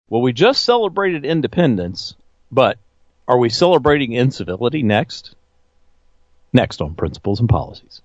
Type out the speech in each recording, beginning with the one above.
Well, we just celebrated independence, but are we celebrating incivility next? Next on Principles and Policies.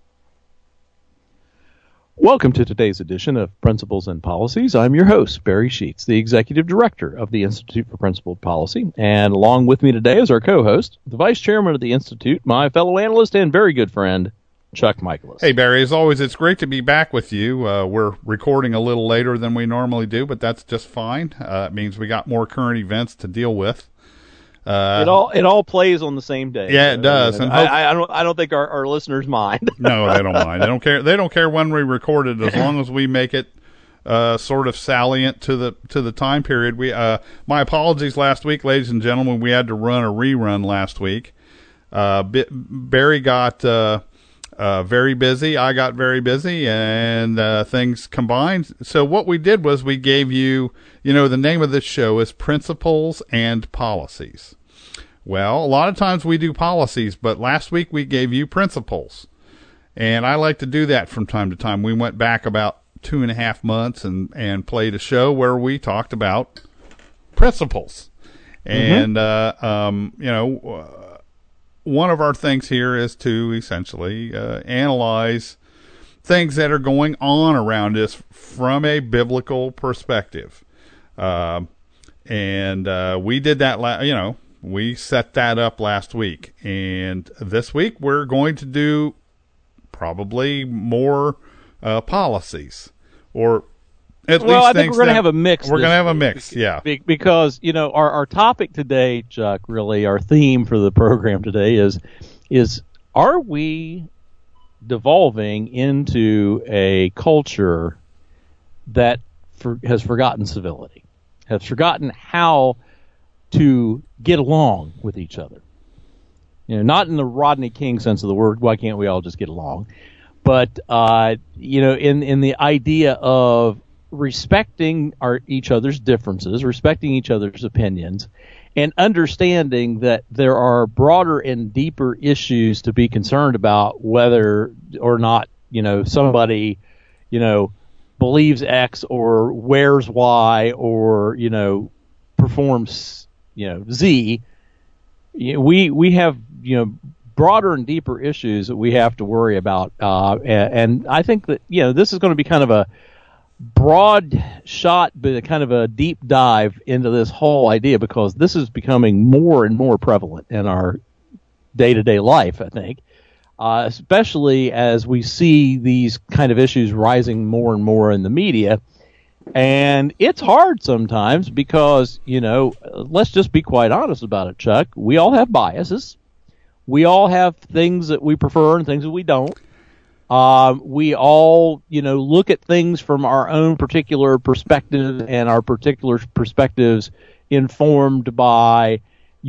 Welcome to today's edition of Principles and Policies. I'm your host, Barry Sheets, the Executive Director of the Institute for Principled Policy. And along with me today is our co-host, the Vice Chairman of the Institute, my fellow analyst and very good friend, Chuck Michaelis. Hey, Barry, as always, it's great to be back with you. We're recording a little later than we normally do, but that's just fine. It means we got more current events to deal with. It all plays on the same day. Yeah, it does. And I don't think our listeners mind. No, they don't mind. They don't care. They don't care when we record it, as long as we make it sort of salient to the time period. My apologies last week, ladies and gentlemen. We had to run a rerun last week. Barry got very busy. I got very busy, and things combined. So what we did was we gave you, the name of this show is Principles and Policies. Well, a lot of times we do policies, but last week we gave you principles. And I like to do that from time to time. We went back about 2.5 months and played a show where we talked about principles. And, one of our things here is to essentially analyze things that are going on around us from a biblical perspective. We did that, we set that up last week. And this week we're going to do probably more policies, or at least I think we're going to have a mix. We're going to have a mix, yeah. Because, our topic today, Chuck, really, our theme for the program today is are we devolving into a culture that has forgotten civility, has forgotten how to get along with each other? Not in the Rodney King sense of the word, why can't we all just get along? But, in the idea of respecting each other's differences, respecting each other's opinions, and understanding that there are broader and deeper issues to be concerned about, whether or not, somebody, believes X or wears Y or, performs, Z. We have, broader and deeper issues that we have to worry about. And I think that, this is going to be kind of a broad shot, but kind of a deep dive into this whole idea, because this is becoming more and more prevalent in our day-to-day life, I think, especially as we see these kind of issues rising more and more in the media. And it's hard sometimes because, let's just be quite honest about it, Chuck. We all have biases. We all have things that we prefer and things that we don't. We all, look at things from our own particular perspective, and our particular perspectives informed by,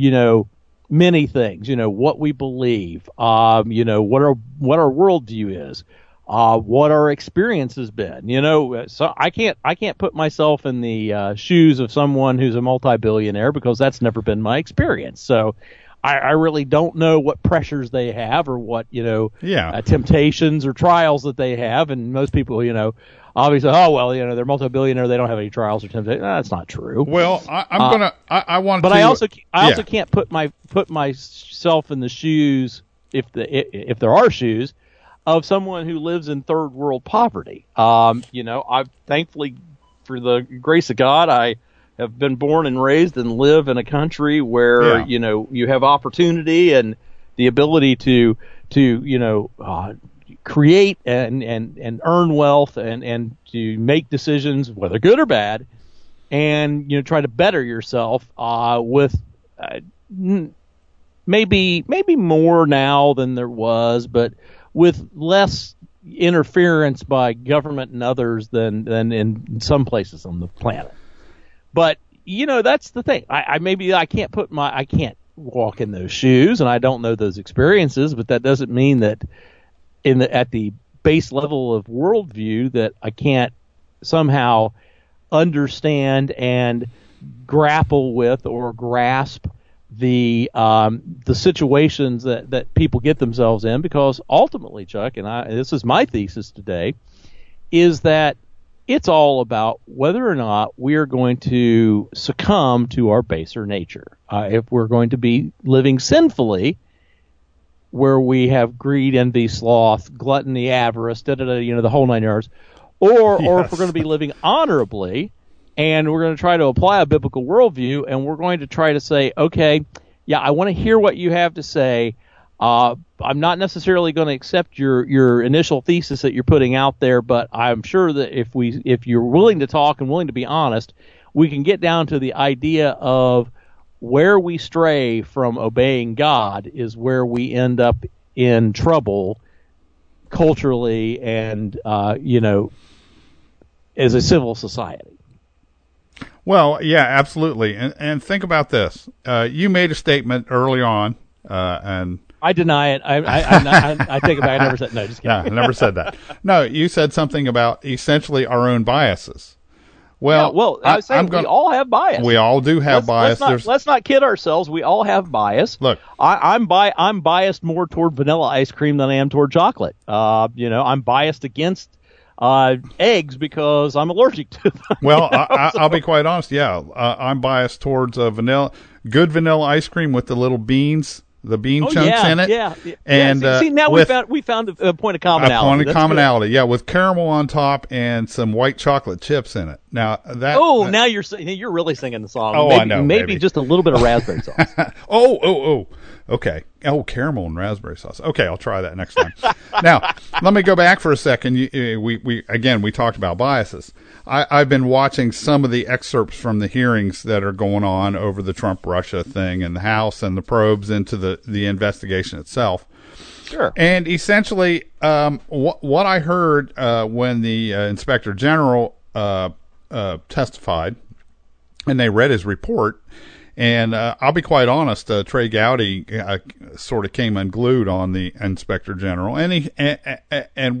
many things, what we believe, what our worldview is, what our experience has been, so I can't put myself in the shoes of someone who's a multi-billionaire, because that's never been my experience. So I really don't know what pressures they have, or what, temptations or trials that they have. And most people, obviously, they're multi-billionaire, they don't have any trials or temptations. That's not true. Well, I also can't put myself in the shoes, if there are shoes, of someone who lives in third world poverty. I've thankfully, for the grace of God, I have been born and raised and live in a country where, you have opportunity and the ability to create and earn wealth and to make decisions, whether good or bad, and, try to better yourself, with, maybe more now than there was, but with less interference by government and others than in some places on the planet. But, that's the thing. I can't walk in those shoes, and I don't know those experiences, but that doesn't mean that at the base level of worldview that I can't somehow understand and grapple with or grasp the situations that people get themselves in, because ultimately, Chuck, and this is my thesis today, is that It's all about whether or not we are going to succumb to our baser nature. If we're going to be living sinfully, where we have greed, envy, sloth, gluttony, avarice, the whole nine yards, or if we're going to be living honorably, and we're going to try to apply a biblical worldview, and we're going to try to say, okay, yeah, I want to hear what you have to say. I'm not necessarily going to accept your initial thesis that you're putting out there, but I'm sure that if you're willing to talk and willing to be honest, we can get down to the idea of where we stray from obeying God is where we end up in trouble culturally and as a civil society. Well, yeah, absolutely. And think about this. You made a statement early on, and I deny it. I take it back. I never said no. Just kidding. Yeah, I never said that. No, you said something about essentially our own biases. Well, I was saying we all have bias. We all do have bias. Let's not kid ourselves. We all have bias. Look, I'm biased more toward vanilla ice cream than I am toward chocolate. I'm biased against eggs because I'm allergic to them. Well, I'll be quite honest. Yeah, I'm biased towards good vanilla ice cream with the little beans. The bean chunks in it. Yeah. And see, now we found a point of commonality. A point of commonality, yeah, with caramel on top and some white chocolate chips in it. Now that. Oh, now you're really singing the song. Oh, maybe, I know. Maybe just a little bit of raspberry sauce. Oh. Okay. Oh, caramel and raspberry sauce. Okay, I'll try that next time. Now, let me go back for a second. We talked about biases. I've been watching some of the excerpts from the hearings that are going on over the Trump-Russia thing in the House and the probes into the investigation itself. Sure. And essentially, what I heard when the Inspector General testified, and they read his report, and I'll be quite honest, Trey Gowdy sort of came unglued on the Inspector General, and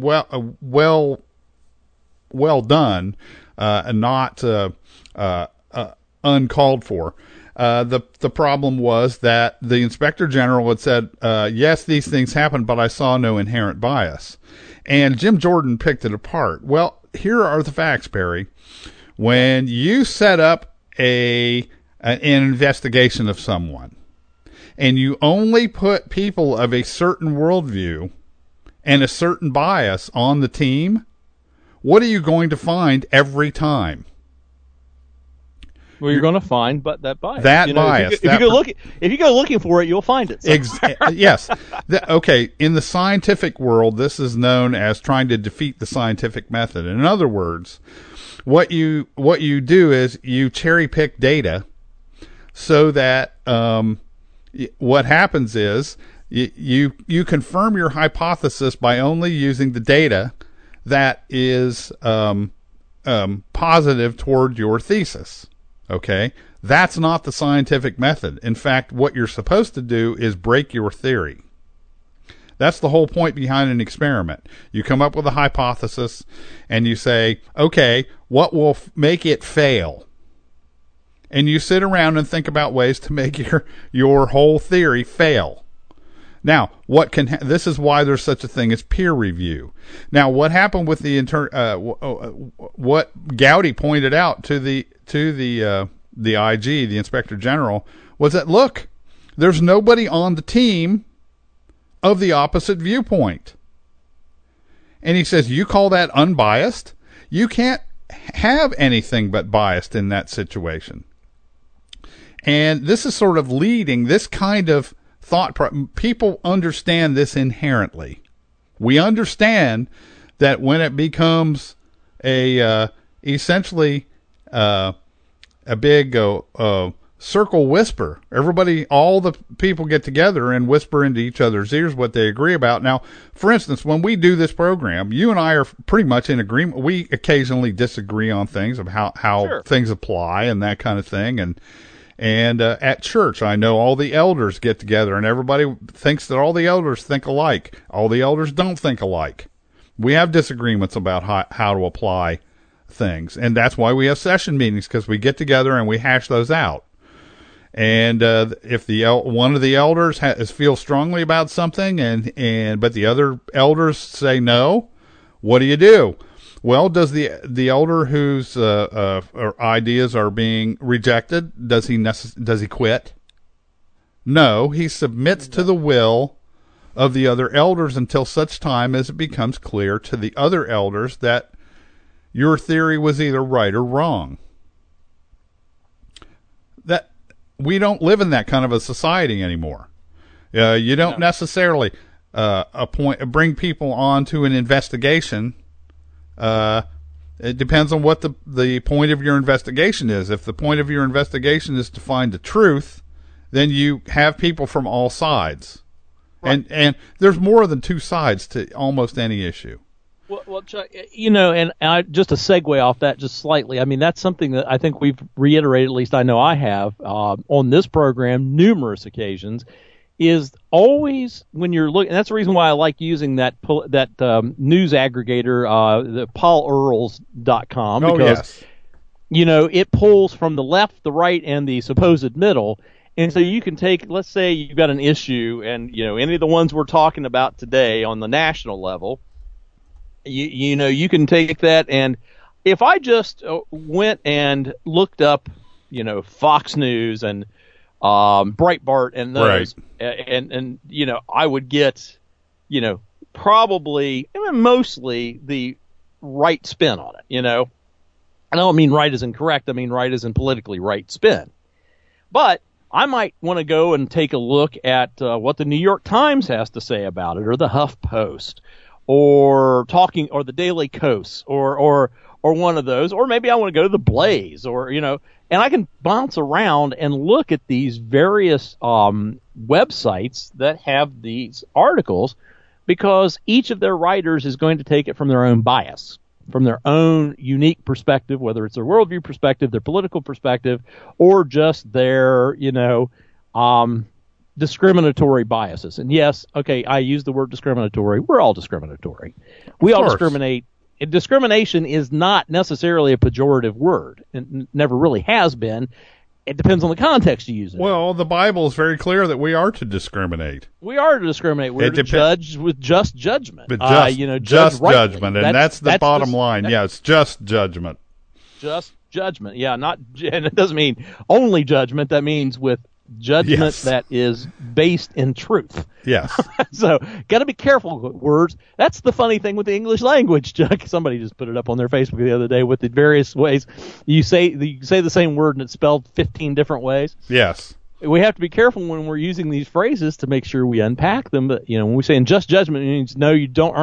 well done, and not uncalled for. The problem was that the Inspector General had said, yes, these things happened, but I saw no inherent bias. And Jim Jordan picked it apart. Well, here are the facts, Barry. When you set up an investigation of someone, and you only put people of a certain worldview and a certain bias on the team, what are you going to find every time? Well, you're going to find that bias. Bias. If you go looking for it, you'll find it. Yes. Okay. In the scientific world, this is known as trying to defeat the scientific method. In other words, what you do is you cherry pick data, so that what happens is you confirm your hypothesis by only using the data that is positive toward your thesis. Okay? That's not the scientific method. In fact, what you're supposed to do is break your theory. That's the whole point behind an experiment. You come up with a hypothesis and you say, okay, what will make it fail? And you sit around and think about ways to make your whole theory fail. Now, this is why there's such a thing as peer review. Now, what happened with what Gowdy pointed out to the IG, the Inspector General, was that, look, there's nobody on the team of the opposite viewpoint. And he says, you call that unbiased? You can't have anything but biased in that situation. And this is sort of leading this kind of thought. People understand this inherently. We understand that when it becomes essentially a big circle whisper, all the people get together and whisper into each other's ears what they agree about. Now, for instance, when we do this program, you and I are pretty much in agreement. We occasionally disagree on things of how Sure. things apply and that kind of thing. And at church, I know all the elders get together and everybody thinks that all the elders think alike. All the elders don't think alike. We have disagreements about how to apply things. And that's why we have session meetings, because we get together and we hash those out. And if one of the elders feels strongly about something but the other elders say no, what do? Well, does the elder whose ideas are being rejected, does he quit? No, he submits to the will of the other elders until such time as it becomes clear to the other elders that your theory was either right or wrong. That we don't live in that kind of a society anymore. You don't necessarily bring people on to an investigation. It depends on what the point of your investigation is. If the point of your investigation is to find the truth, then you have people from all sides. Right. And there's more than two sides to almost any issue. Well, Chuck, and just to segue off that just slightly, I mean, that's something that I think we've reiterated, at least I know I have, on this program numerous occasions, is always when you're looking, and that's the reason why I like using that news aggregator, the paulearls.com, because, it pulls from the left, the right, and the supposed middle. And so you can take, let's say you've got an issue, and, any of the ones we're talking about today on the national level, you can take that, and if I just went and looked up, Fox News and Breitbart and those, right, and I would get, probably, mostly the right spin on it, I don't mean right as incorrect, I mean right as in politically right spin. But I might want to go and take a look at what the New York Times has to say about it, or the HuffPost, or the Daily Kos, or one of those, or maybe I want to go to the Blaze, or and I can bounce around and look at these various websites that have these articles, because each of their writers is going to take it from their own bias, from their own unique perspective, whether it's their worldview perspective, their political perspective, or just their, discriminatory biases. And yes, okay, I use the word discriminatory. We're all discriminatory. We all discriminate. Discrimination is not necessarily a pejorative word. It never really has been. It depends on the context you use it. Well, the Bible is very clear that we are to discriminate. We are to discriminate. We're to judge with just judgment. But just judgment, and that's the bottom line. Yeah, it's just judgment. Just judgment. Yeah, and it doesn't mean only judgment. That means with judgment that is based in truth. Yes. So, got to be careful with words. That's the funny thing with the English language, Chuck. Somebody just put it up on their Facebook the other day with the various ways you say the same word and it's spelled 15 different ways. Yes. We have to be careful when we're using these phrases to make sure we unpack them. But when we say in just judgment, it means no,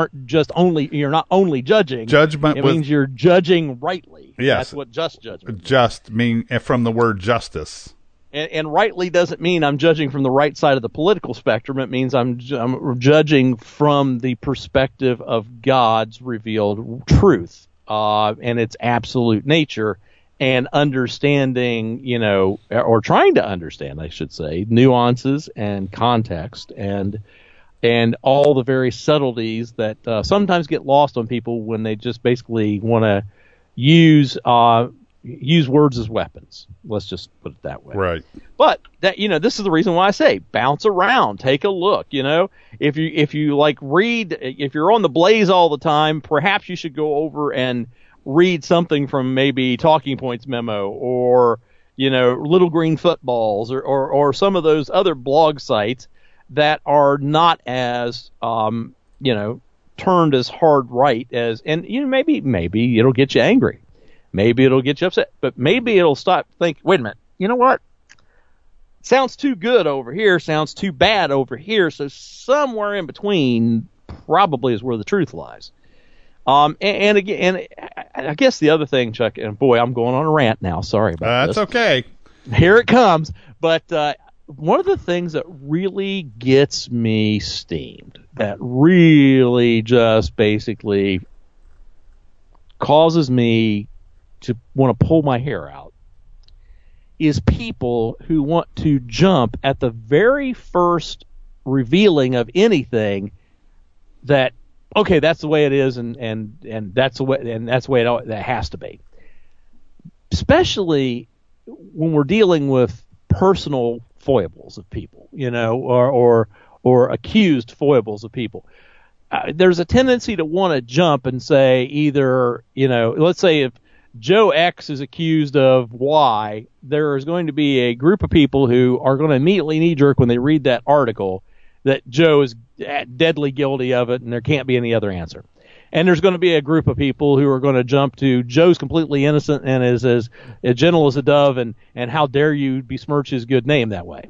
you're not only judging. Judgment. It means you're judging rightly. Yes. That's what just judgment means. Just mean from the word justice. And rightly doesn't mean I'm judging from the right side of the political spectrum. It means I'm judging from the perspective of God's revealed truth and its absolute nature, and understanding, or trying to understand, I should say, nuances and context and all the various subtleties that sometimes get lost on people when they just basically want to use words as weapons. Let's just put it that way. Right. But that, this is the reason why I say bounce around, take a look. If you like read, if you're on the Blaze all the time, perhaps you should go over and read something from maybe Talking Points Memo, or Little Green Footballs, or some of those other blog sites that are not as turned as hard right as, and maybe it'll get you angry. Maybe it'll get you upset, but maybe it'll think, wait a minute, you know what? Sounds too good over here, sounds too bad over here, so somewhere in between probably is where the truth lies. And again, I guess the other thing, Chuck, and boy, I'm going on a rant now, sorry about this. That's okay. Here it comes. But one of the things that really gets me steamed, that really just basically causes me to want to pull my hair out, is people who want to jump at the very first revealing of anything that, okay, that's the way it is, and that's the way that has to be. Especially when we're dealing with personal foibles of people, or accused foibles of people. there's a tendency to want to jump and say either, let's say if Joe X is accused of Y, there is going to be a group of people who are going to immediately knee-jerk when they read that article that Joe is deadly guilty of it and there can't be any other answer. And there's going to be a group of people who are going to jump to Joe's completely innocent and is as gentle as a dove, and how dare you besmirch his good name that way.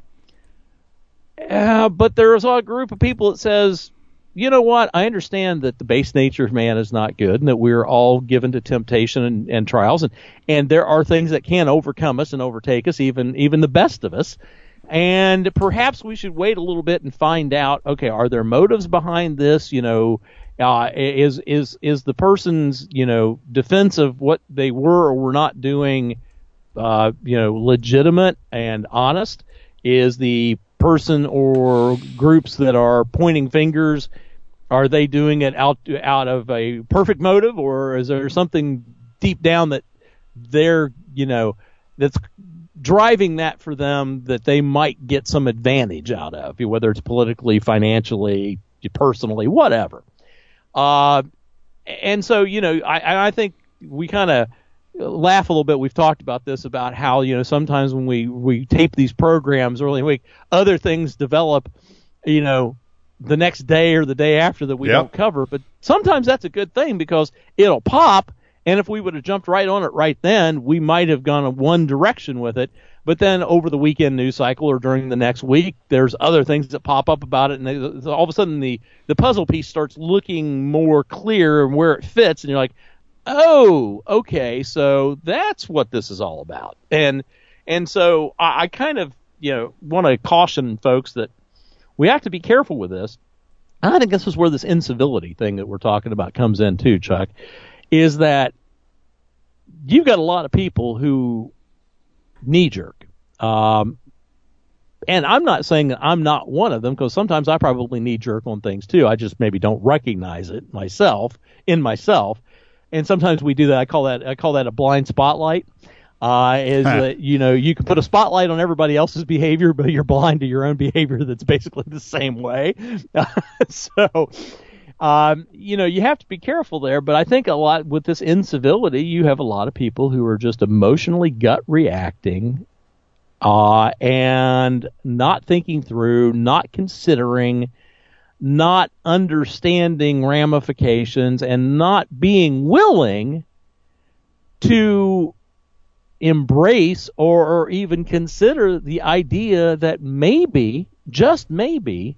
But there's a group of people that says, you know what, I understand that the base nature of man is not good and that we're all given to temptation and trials, and there are things that can overcome us and overtake us, even the best of us. And perhaps we should wait a little bit and find out, okay, are there motives behind this? Is the person's, defense of what they were or were not doing, legitimate and honest? Is the person or groups that are pointing fingers, are they doing it out of a perfect motive, or is there something deep down that they're, that's driving that for them that they might get some advantage out of, whether it's politically, financially, personally, whatever. And so, I think we kind of laugh a little bit. We've talked about this, about how, sometimes when we tape these programs early in the week, other things develop, the next day or the day after that we don't cover. But sometimes that's a good thing because it'll pop. And if we would have jumped right on it right then, we might have gone in one direction with it. But then over the weekend news cycle or during the next week, there's other things that pop up about it. And all of a sudden the puzzle piece starts looking more clear and where it fits. And you're like, oh, okay, so that's what this is all about. And so I kind of, want to caution folks that we have to be careful with this. I think this is where this incivility thing that we're talking about comes in too, Chuck, is that you've got a lot of people who knee-jerk. And I'm not saying that I'm not one of them, because sometimes I probably knee-jerk on things too. I just maybe don't recognize it in myself. And sometimes we do that. I call that a blind spotlight. That, you can put a spotlight on everybody else's behavior, but you're blind to your own behavior that's basically the same way. So, you have to be careful there. But I think a lot with this incivility, you have a lot of people who are just emotionally gut reacting, and not thinking through, not considering, not understanding ramifications, and not being willing to embrace or even consider the idea that maybe, just maybe,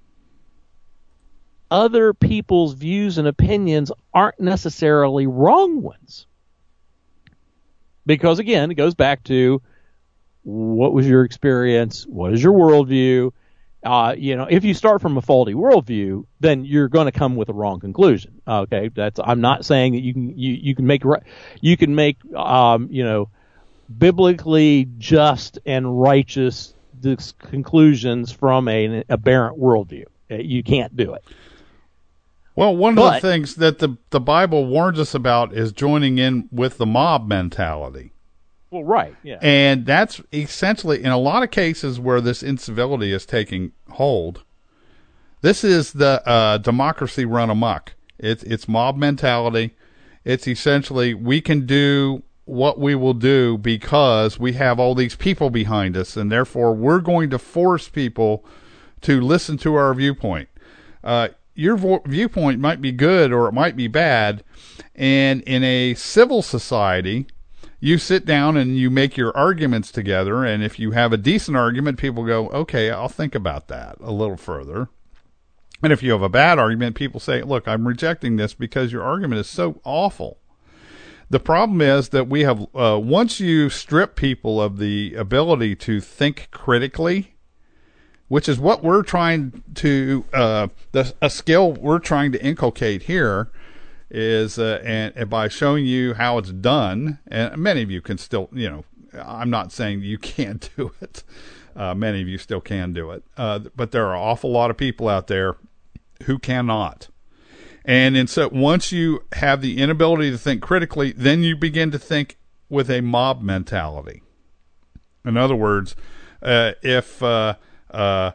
other people's views and opinions aren't necessarily wrong ones. Because again, it goes back to, what was your experience? What is your worldview? If you start from a faulty worldview, then you're going to come with a wrong conclusion. Okay, I'm not saying that you can make biblically just and righteous conclusions from an aberrant worldview. You can't do it. Well, one of the things that the Bible warns us about is joining in with the mob mentality. Well, right, yeah. And that's essentially, in a lot of cases where this incivility is taking hold, this is the democracy run amok. It's mob mentality. It's essentially, we can do what we will do because we have all these people behind us, and therefore we're going to force people to listen to our viewpoint. Your viewpoint might be good or it might be bad, and in a civil society, you sit down and you make your arguments together, and if you have a decent argument, people go, okay, I'll think about that a little further. And if you have a bad argument, people say, look, I'm rejecting this because your argument is so awful. The problem is that we have, once you strip people of the ability to think critically, which is what we're trying to, a skill we're trying to inculcate here, is and by showing you how it's done, and many of you can still, I'm not saying you can't do it. Many of you still can do it. But there are an awful lot of people out there who cannot. And so once you have the inability to think critically, then you begin to think with a mob mentality. In other words, if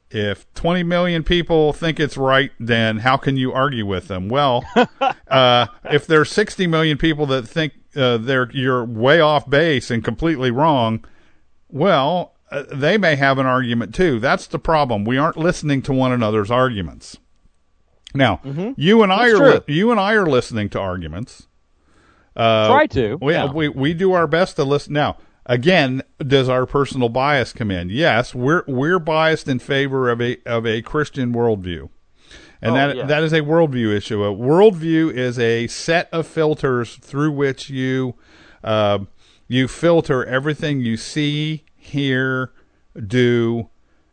if 20 million people think it's right, then how can you argue with them? Well, if there's 60 million people that think you're way off base and completely wrong, well, they may have an argument too. That's the problem. We aren't listening to one another's arguments. Now, you and I are listening to arguments. Try to. We do our best to listen. Now, again, does our personal bias come in? Yes, we're biased in favor of a Christian worldview, and that is a worldview issue. A worldview is a set of filters through which you filter everything you see, hear, do,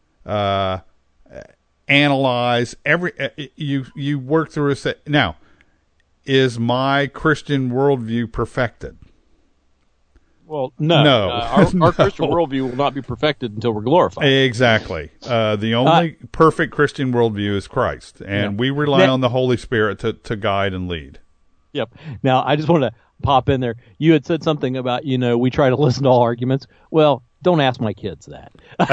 analyze. You work through a set. Now, is my Christian worldview perfected? Well, no. Our Christian worldview will not be perfected until we're glorified. Exactly. The only perfect Christian worldview is Christ, and we rely on the Holy Spirit to guide and lead. Yep. Now, I just want to pop in there. You had said something about, we try to listen to all arguments. Well, don't ask my kids that,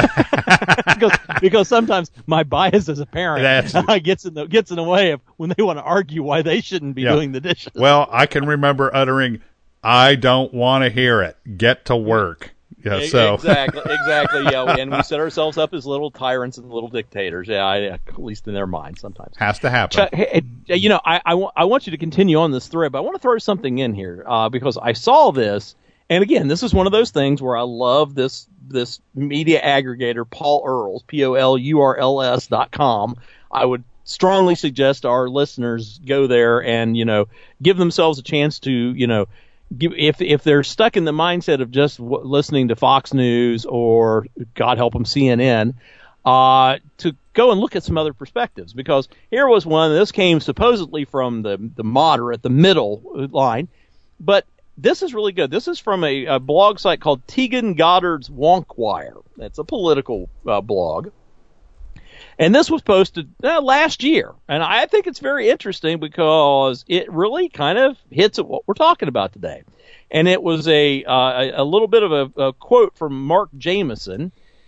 because sometimes my bias as a parent gets in the way of when they want to argue why they shouldn't be doing the dishes. Well, I can remember uttering, "I don't want to hear it. Get to work." Yeah, exactly. Yeah, and we set ourselves up as little tyrants and little dictators. Yeah, at least in their minds, sometimes has to happen. I want you to continue on this thread, but I want to throw something in here because I saw this. And again, this is one of those things where I love this media aggregator, Paul Earls, POLURLS.com. I would strongly suggest our listeners go there and, give themselves a chance to, if they're stuck in the mindset of just listening to Fox News or, God help them, CNN, to go and look at some other perspectives. Because here was one, this came supposedly from the moderate, the middle line, but this is really good. This is from a blog site called Tegan Goddard's Wonkwire. That's a political blog. And this was posted last year. And I think it's very interesting because it really kind of hits at what we're talking about today. And it was a little bit of a quote from Mark Jameson.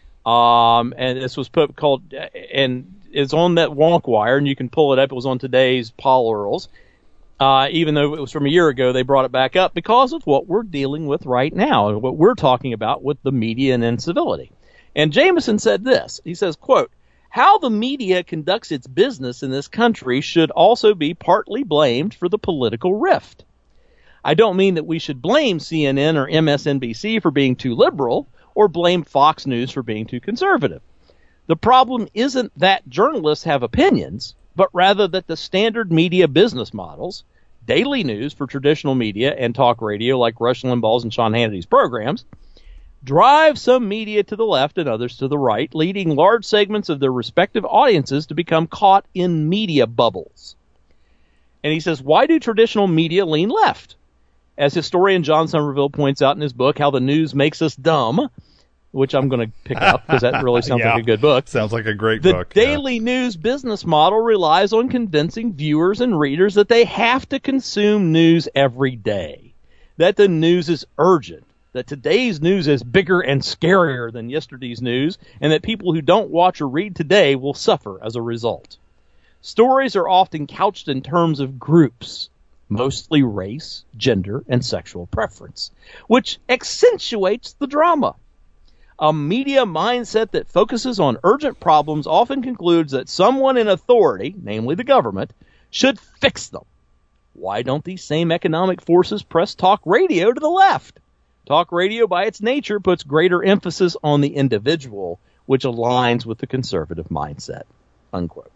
And this was called, and it's on that Wonkwire, and you can pull it up. It was on today's Paul Earls. Even though it was from a year ago, they brought it back up because of what we're dealing with right now and what we're talking about with the media and incivility. And Jameson said this. He says, quote, "How the media conducts its business in this country should also be partly blamed for the political rift. I don't mean that we should blame CNN or MSNBC for being too liberal or blame Fox News for being too conservative. The problem isn't that journalists have opinions, but rather that the standard media business models, daily news for traditional media and talk radio like Rush Limbaugh's and Sean Hannity's programs, drive some media to the left and others to the right, leading large segments of their respective audiences to become caught in media bubbles." And he says, why do traditional media lean left? As historian John Somerville points out in his book, How the News Makes Us Dumb, which I'm going to pick up because that really sounds like a good book. Sounds like a great book. The daily news business model relies on convincing viewers and readers that they have to consume news every day, that the news is urgent, that today's news is bigger and scarier than yesterday's news, and that people who don't watch or read today will suffer as a result. Stories are often couched in terms of groups, mostly race, gender, and sexual preference, which accentuates the drama. A media mindset that focuses on urgent problems often concludes that someone in authority, namely the government, should fix them. Why don't these same economic forces press talk radio to the left? Talk radio, by its nature, puts greater emphasis on the individual, which aligns with the conservative mindset. Unquote.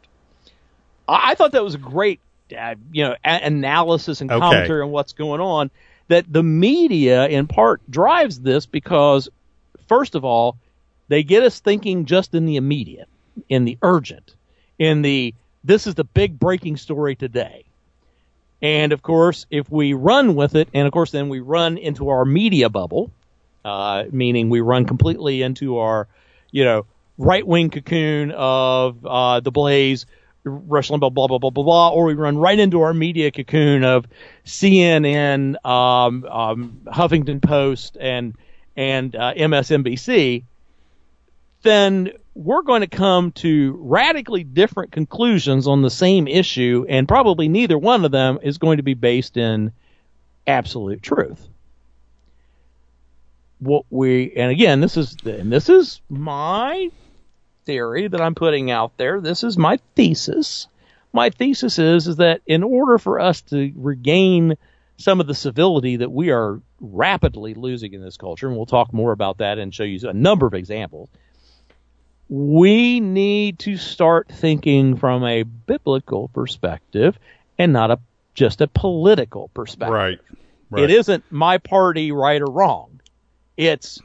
I thought that was a great, analysis and commentary on what's going on. That the media, in part, drives this because, first of all, they get us thinking just in the immediate, in the urgent, this is the big breaking story today. And, of course, if we run with it, and, of course, then we run into our media bubble, meaning we run completely into our, right-wing cocoon of the Blaze, Rush Limbaugh, blah, blah, blah, blah, blah, or we run right into our media cocoon of CNN, Huffington Post, and MSNBC, then we're going to come to radically different conclusions on the same issue, and probably neither one of them is going to be based in absolute truth. And again, this is my theory that I'm putting out there. This is my thesis. My thesis is that in order for us to regain some of the civility that we are rapidly losing in this culture, and we'll talk more about that and show you a number of examples, we need to start thinking from a biblical perspective and not just a political perspective. Right. It isn't my party right or wrong. It's,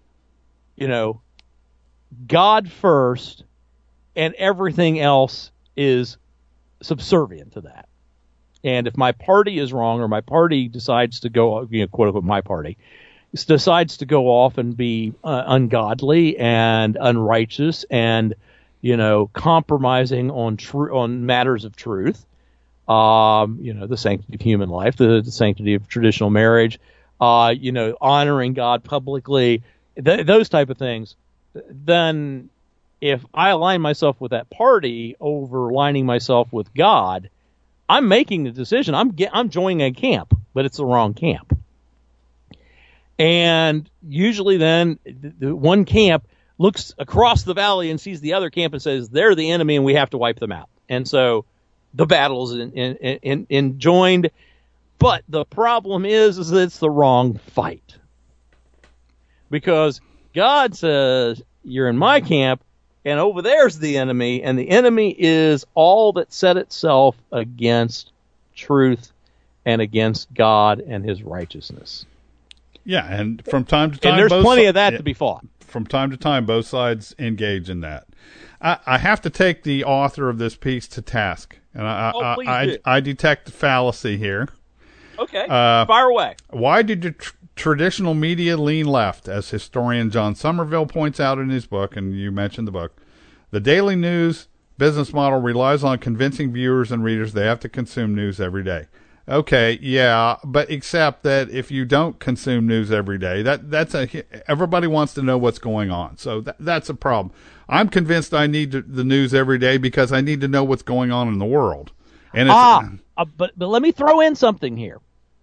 God first, and everything else is subservient to that. And if my party is wrong, or my party decides to go, quote unquote, my party decides to go off and be ungodly and unrighteous and, compromising on matters of truth, the sanctity of human life, the sanctity of traditional marriage, honoring God publicly, those type of things, then if I align myself with that party over aligning myself with God, I'm making the decision. I'm joining a camp, but it's the wrong camp. And usually then the one camp looks across the valley and sees the other camp and says, they're the enemy and we have to wipe them out. And so the battle's joined. But the problem is that it's the wrong fight. Because God says, you're in my camp, and over there's the enemy, and the enemy is all that set itself against truth and against God and his righteousness. Yeah, and from time to time... And there's plenty of that to be fought. From time to time, both sides engage in that. I have to take the author of this piece to task, and I detect a fallacy here. Okay, fire away. Why did the traditional media lean left? As historian John Somerville points out in his book, and you mentioned the book, the daily news business model relies on convincing viewers and readers they have to consume news every day. Okay, yeah, but except that if you don't consume news every day, everybody wants to know what's going on. So that's a problem. I'm convinced I need the news every day because I need to know what's going on in the world. And but let me throw in something here.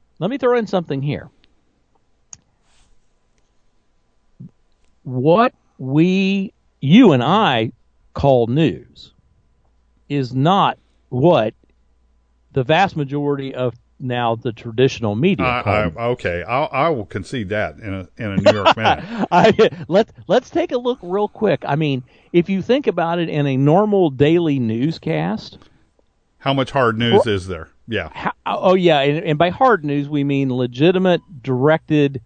What you and I call news is not what the vast majority of now the traditional media call. Okay, I will concede that in a New York minute. Let's take a look real quick. I mean, if you think about it in a normal daily newscast, how much hard news is there? Yeah. And by hard news we mean legitimate, directed,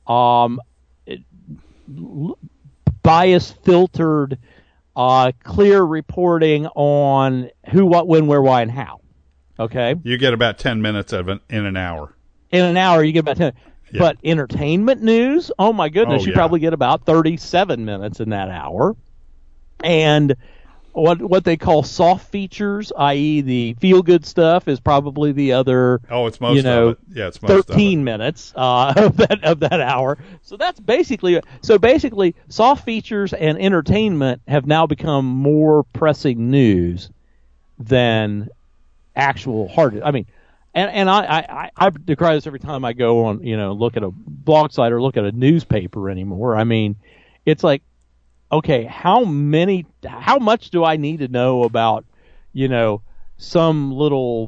bias filtered, clear reporting on who, what, when, where, why, and how. Okay? You get about 10 minutes of it in an hour. In an hour, you get about 10. Yeah. But entertainment news, oh my goodness, you probably get about 37 minutes in that hour. And what they call soft features, i.e. the feel-good stuff, is probably the other. Oh, it's most of it. Yeah, it's most 13 minutes of that hour. So that's basically soft features and entertainment have now become more pressing news than actual hard. I mean, and I decry this every time I go on, look at a blog site or look at a newspaper anymore. I mean, it's like, okay, how much do I need to know about, some little,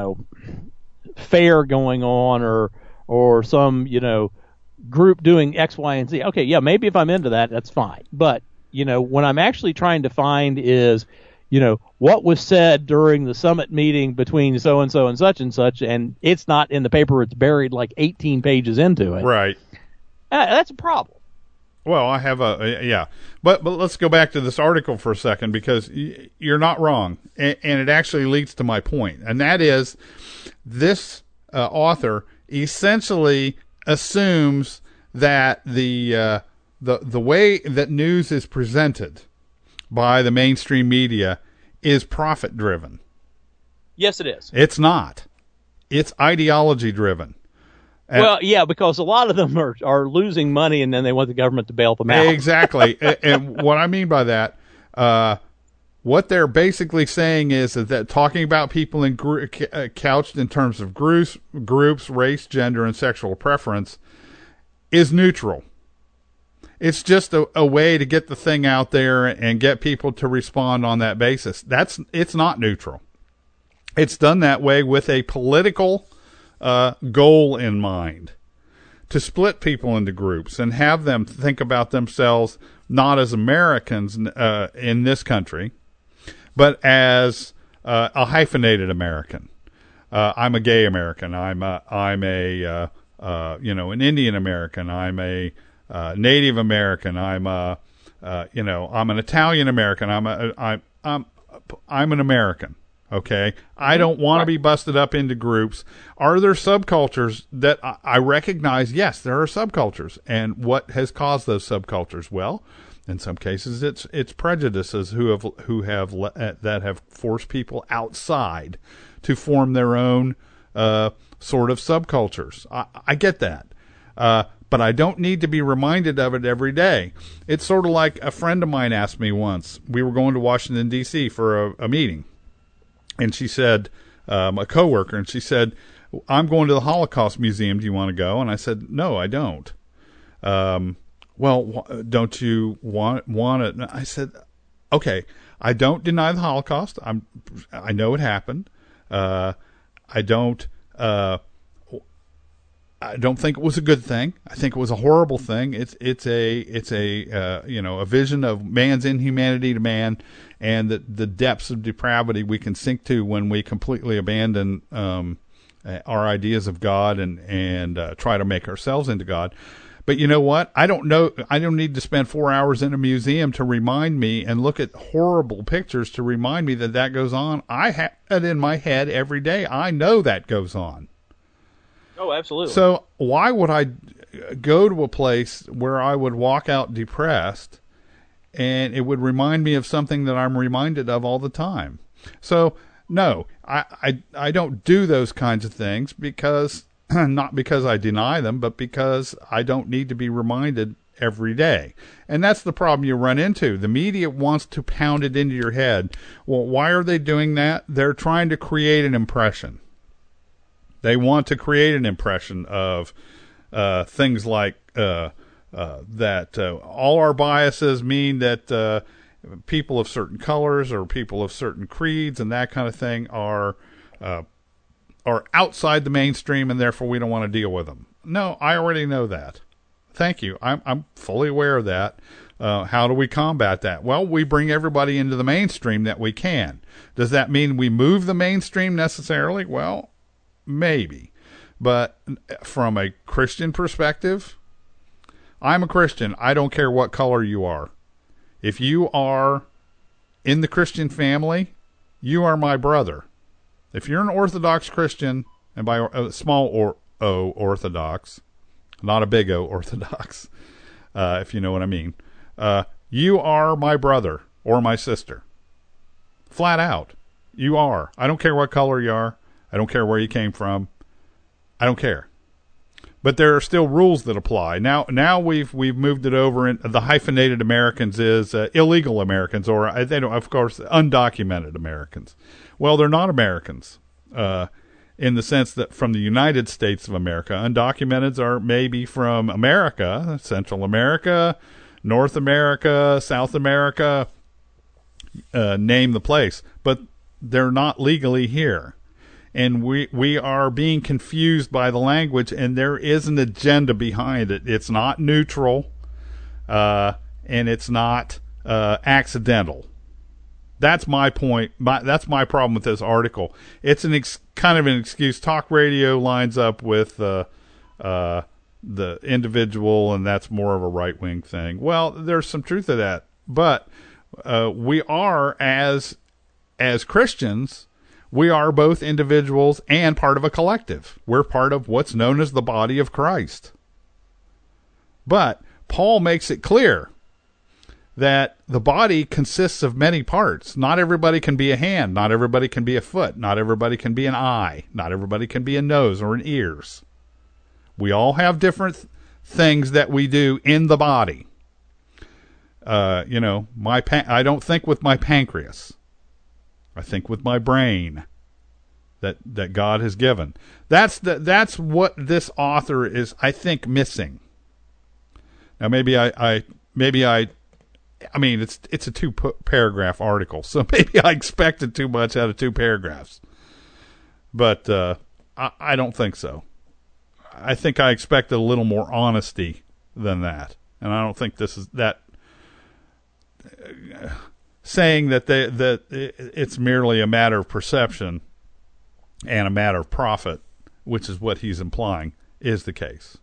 fair going on or some, group doing X, Y, and Z. Okay, yeah, maybe if I'm into that, that's fine. But, when I'm actually trying to find is, what was said during the summit meeting between so-and-so and such, and it's not in the paper, it's buried like 18 pages into it. Right. That's a problem. Well, I have but let's go back to this article for a second, because you're not wrong, and it actually leads to my point, and that is this author essentially assumes that the way that news is presented by the mainstream media is profit driven. Yes, it is. It's not. It's ideology driven. Well, yeah, because a lot of them are losing money, and then they want the government to bail them out. Exactly. And what I mean by that, What they're basically saying is that talking about people in couched in terms of groups, race, gender, and sexual preference is neutral. It's just a way to get the thing out there and get people to respond on that basis. It's not neutral. It's done that way with a political goal in mind, to split people into groups and have them think about themselves not as Americans in this country, but as a hyphenated American. I'm a gay American. I'm an Indian American. I'm a Native American. I'm an Italian American. I'm an American. Okay, I don't want to be busted up into groups. Are there subcultures that I recognize? Yes, there are subcultures. And what has caused those subcultures? Well, in some cases, it's prejudices that have forced people outside to form their own sort of subcultures. I get that, but I don't need to be reminded of it every day. It's sort of like a friend of mine asked me once. We were going to Washington D.C. for a meeting, and she said, a coworker, and she said, "I'm going to the Holocaust Museum. Do you want to go?" And I said, "No, I don't." Well, don't you want it? And I said, okay, I don't deny the Holocaust. I know it happened. I don't think it was a good thing. I think it was a horrible thing. It's a vision of man's inhumanity to man, and the depths of depravity we can sink to when we completely abandon our ideas of God and try to make ourselves into God. But you know what? I don't need to spend 4 hours in a museum to remind me and look at horrible pictures to remind me that goes on. I have it in my head every day. I know that goes on. Oh, absolutely. So why would I go to a place where I would walk out depressed and it would remind me of something that I'm reminded of all the time? So no, I don't do those kinds of things because not because I deny them, but because I don't need to be reminded every day. And that's the problem you run into. The media wants to pound it into your head. Well, why are they doing that? They're trying to create an impression. They want to create an impression of things like that all our biases mean that people of certain colors or people of certain creeds and that kind of thing are outside the mainstream, and therefore we don't want to deal with them. No, I already know that. Thank you. I'm fully aware of that. How do we combat that? Well, we bring everybody into the mainstream that we can. Does that mean we move the mainstream necessarily? Well, maybe. But from a Christian perspective, I'm a Christian. I don't care what color you are. If you are in the Christian family, you are my brother. If you're an Orthodox Christian, and by a small O Orthodox, not a big O Orthodox, if you know what I mean, you are my brother or my sister. Flat out. You are. I don't care what color you are. I don't care where you came from. I don't care. But there are still rules that apply. Now we've moved it over, and the hyphenated Americans is illegal Americans, or they don't, of course, undocumented Americans. Well, they're not Americans in the sense that from the United States of America. Undocumenteds are maybe from America, Central America, North America, South America, name the place, but they're not legally here. And we are being confused by the language, and there is an agenda behind it. It's not neutral, and it's not accidental. That's my point. That's my problem with this article. It's kind of an excuse. Talk radio lines up with the individual, and that's more of a right-wing thing. Well, there's some truth to that, but we are as Christians. We are both individuals and part of a collective. We're part of what's known as the body of Christ. But Paul makes it clear that the body consists of many parts. Not everybody can be a hand. Not everybody can be a foot. Not everybody can be an eye. Not everybody can be a nose or an ears. We all have different things that we do in the body. I don't think with my pancreas. I think with my brain that God has given. That's what this author is, I think, missing. Now, maybe I mean, it's a 2-paragraph article, so maybe I expected too much out of 2 paragraphs. But I don't think so. I think I expected a little more honesty than that, and I don't think this is that. Saying that it's merely a matter of perception and a matter of profit, which is what he's implying, is the case.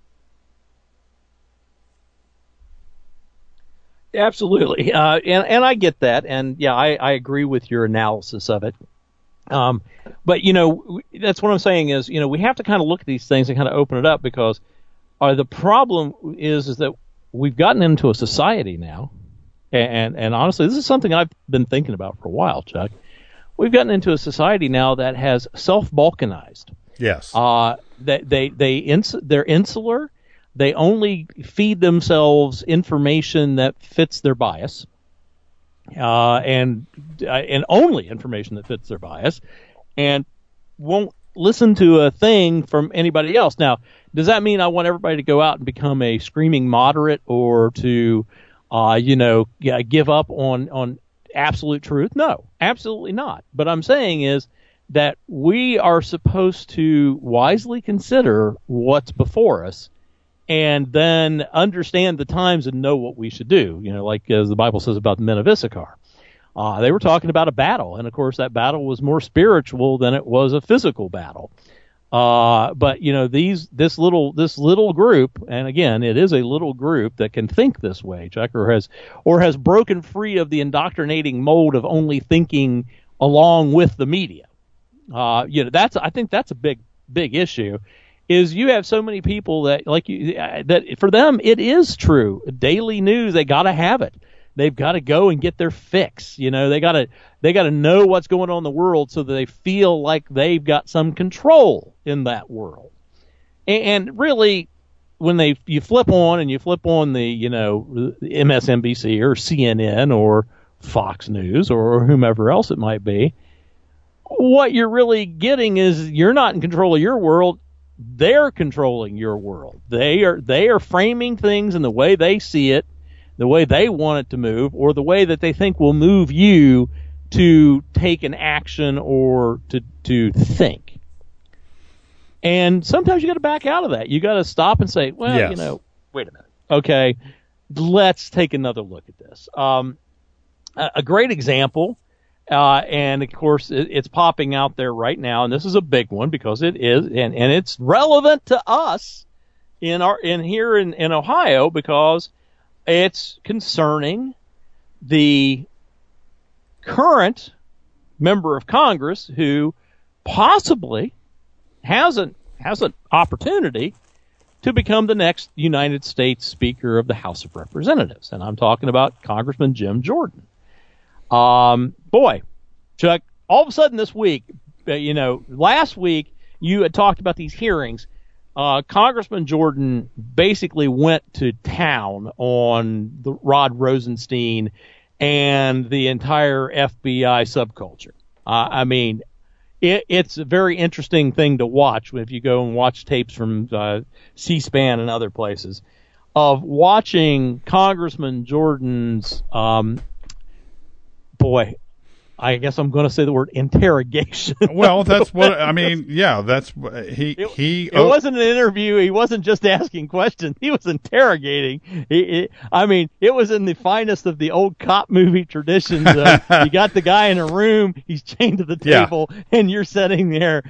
Absolutely, and I get that, and yeah, I agree with your analysis of it. But that's what I'm saying is, we have to kind of look at these things and kind of open it up, because the problem is that we've gotten into a society now, and honestly, this is something I've been thinking about for a while, Chuck. We've gotten into a society now that has self-balkanized. Yes. They're insular. They only feed themselves information that fits their bias, and only information that fits their bias, and won't listen to a thing from anybody else. Now, does that mean I want everybody to go out and become a screaming moderate, or to, give up on absolute truth? No, absolutely not. But I'm saying is that we are supposed to wisely consider what's before us, and then understand the times and know what we should do. Like as the Bible says about the men of Issachar. They were talking about a battle, and of course that battle was more spiritual than it was a physical battle. But this little group, and again, it is a little group that can think this way, Chuck, or has broken free of the indoctrinating mold of only thinking along with the media. I think that's a big issue. Is you have so many people that that for them it is true. Daily news, they got to have it. They've got to go and get their fix. They got to know what's going on in the world, so that they feel like they've got some control in that world. And really, when you flip on the MSNBC or CNN or Fox News or whomever else it might be, what you're really getting is you're not in control of your world. They're controlling your world. They are framing things in the way they see it, the way they want it to move, or the way that they think will move you to take an action or to think. And sometimes you got to back out of that. You got to stop and say, well, yes. Wait a minute. Okay, let's take another look at this. A great example, and of course it's popping out there right now, and this is a big one because it is, and it's relevant to us in Ohio, because it's concerning the current member of Congress who possibly has an opportunity to become the next United States Speaker of the House of Representatives. And I'm talking about Congressman Jim Jordan. Boy, Chuck, all of a sudden this week, last week you had talked about these hearings. Congressman Jordan basically went to town on the Rod Rosenstein and the entire FBI subculture. I mean, it's a very interesting thing to watch if you go and watch tapes from C-SPAN and other places of watching Congressman Jordan's, I guess I'm going to say the word interrogation. Well, that's what I mean. Yeah, that's he. It wasn't an interview. He wasn't just asking questions. He was interrogating. It was in the finest of the old cop movie traditions. You got the guy in a room. He's chained to the table, and you're sitting there.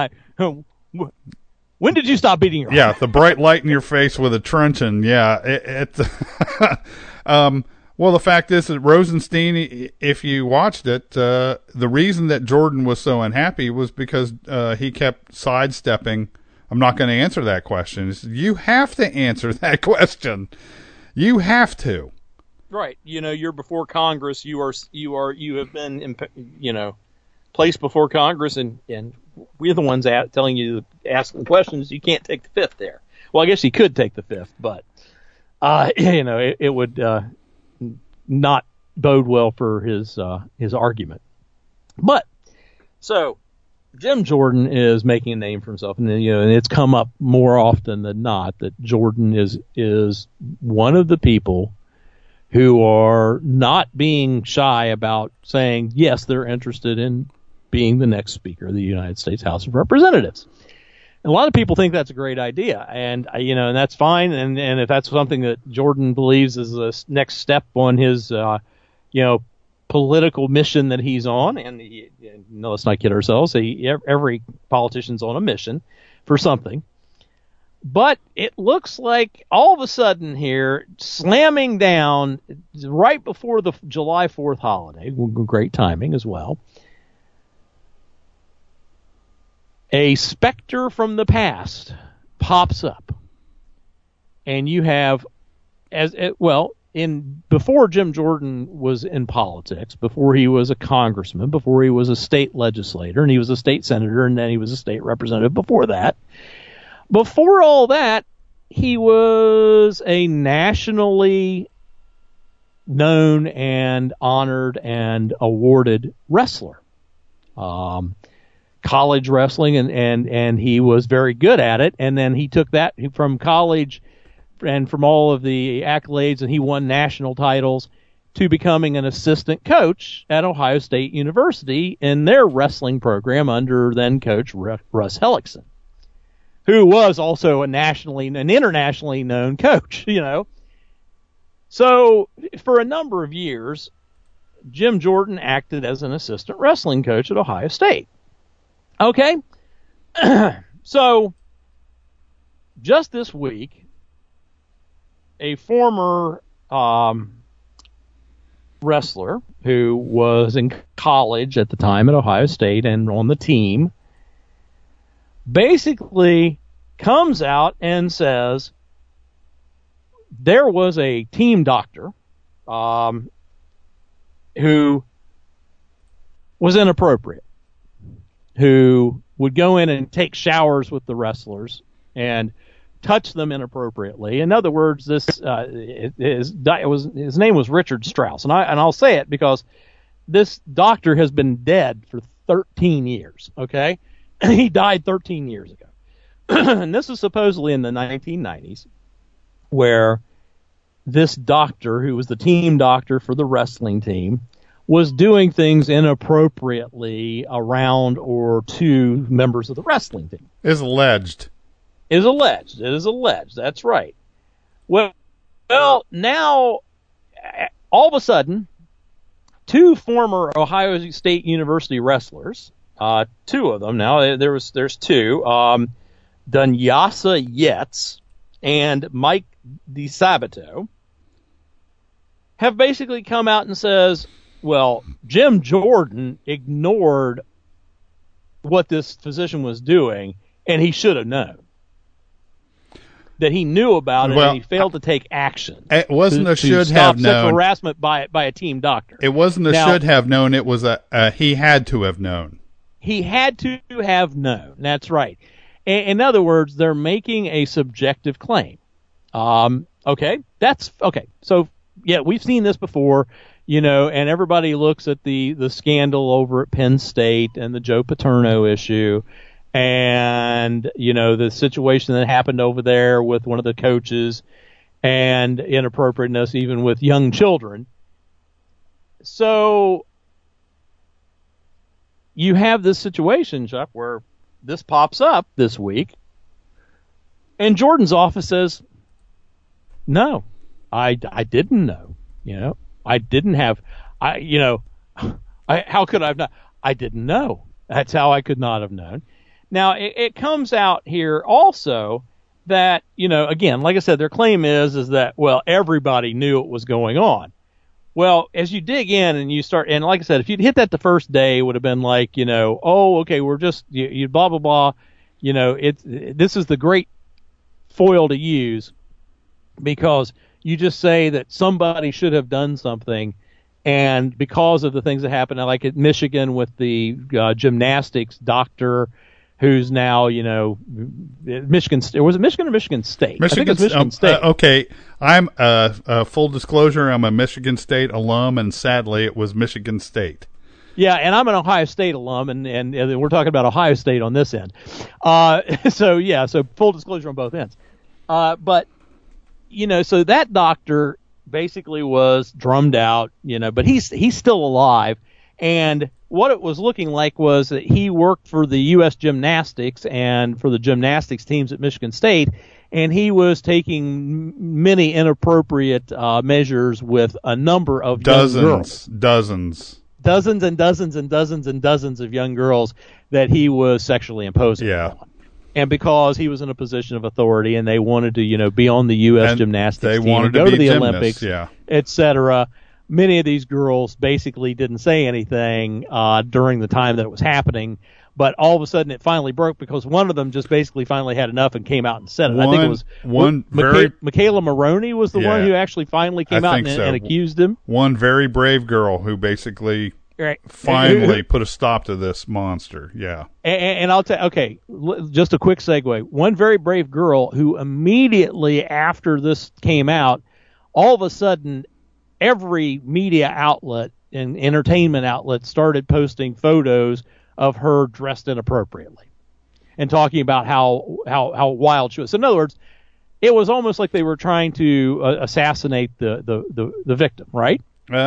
When did you stop beating your heart? Yeah, the bright light in your face with a truncheon. Yeah, well, the fact is that Rosenstein, if you watched it, the reason that Jordan was so unhappy was because he kept sidestepping. I'm not going to answer that question. You have to answer that question. You have to. Right. You're before Congress. You have been, placed before Congress, and we're the ones telling you to ask them questions. You can't take the fifth there. Well, I guess you could take the fifth, but it would not bode well for his argument. But so Jim Jordan is making a name for himself, and and it's come up more often than not that Jordan is one of the people who are not being shy about saying yes, they're interested in being the next Speaker of the United States House of Representatives. And a lot of people think that's a great idea, and and that's fine. And if that's something that Jordan believes is the next step on his political mission that he's on, and let's not kid ourselves, every politician's on a mission for something. But it looks like all of a sudden here, slamming down right before the July 4th holiday, great timing as well, a specter from the past pops up. And you have, before Jim Jordan was in politics, before he was a congressman, before he was a state legislator, and he was a state senator, and then he was a state representative before that. Before all that, he was a nationally known and honored and awarded wrestler. College wrestling, and he was very good at it. And then he took that from college and from all of the accolades, and he won national titles, to becoming an assistant coach at Ohio State University in their wrestling program under then coach Russ Hellickson, who was also an internationally known coach, So for a number of years, Jim Jordan acted as an assistant wrestling coach at Ohio State. Okay? So just this week, a former wrestler who was in college at the time at Ohio State and on the team basically comes out and says there was a team doctor who was inappropriate, who would go in and take showers with the wrestlers and touch them inappropriately. In other words, his name was Richard Strauss, and I'll say it because this doctor has been dead for 13 years. Okay, he died 13 years ago, and this is supposedly in the 1990s, where this doctor, who was the team doctor for the wrestling team, was doing things inappropriately around or to members of the wrestling team. Is alleged. It is alleged. That's right. Well, now, all of a sudden, two former Ohio State University wrestlers, two of them now, there's two, Dunyasa Yetz and Mike DiSabato, have basically come out and says, well, Jim Jordan ignored what this physician was doing, and he should have known. That he knew about it, and he failed to take action. It wasn't a should have known. Sexual harassment by a team doctor. It wasn't a should have known. It was he had to have known. He had to have known. That's right. In other words, they're making a subjective claim. Okay, that's okay. So yeah, we've seen this before, and everybody looks at the scandal over at Penn State and the Joe Paterno issue. And, the situation that happened over there with one of the coaches and inappropriateness even with young children. So you have this situation, Chuck, where this pops up this week, and Jordan's office says, no, I didn't know. I didn't have, how could I have not? I didn't know. That's how I could not have known. Now, it comes out here also that, again, like I said, their claim is that, well, everybody knew what was going on. Well, as you dig in and you start, and like I said, if you'd hit that the first day, it would have been like, oh, okay, we're just, you blah, blah, blah. This is the great foil to use because you just say that somebody should have done something. And because of the things that happened, like at Michigan with the gymnastics doctor Michigan. now, Michigan State. Was it Michigan or Michigan State? I think it's Michigan State. Okay. I'm full disclosure, I'm a Michigan State alum, and sadly it was Michigan State. Yeah, and I'm an Ohio State alum, and we're talking about Ohio State on this end. So full disclosure on both ends. But so that doctor basically was drummed out, but he's still alive. And what it was looking like was that he worked for the U.S. gymnastics and for the gymnastics teams at Michigan State, and he was taking many inappropriate measures with a number of young girls. Dozens and dozens and dozens and dozens of young girls that he was sexually imposing upon. And because he was in a position of authority and they wanted to, be on the U.S. gymnastics team and go to the Olympics, etc., many of these girls basically didn't say anything during the time that it was happening. But all of a sudden it finally broke because one of them just basically finally had enough and came out and said it. I think it was Michaela Maroney was the one who actually finally came out and accused him. One very brave girl who basically finally put a stop to this monster. Yeah. And I'll tell okay, just a quick segue. One very brave girl who immediately after this came out, all of a sudden every media outlet and entertainment outlet started posting photos of her dressed inappropriately and talking about how wild she was. So in other words, it was almost like they were trying to assassinate the victim, right?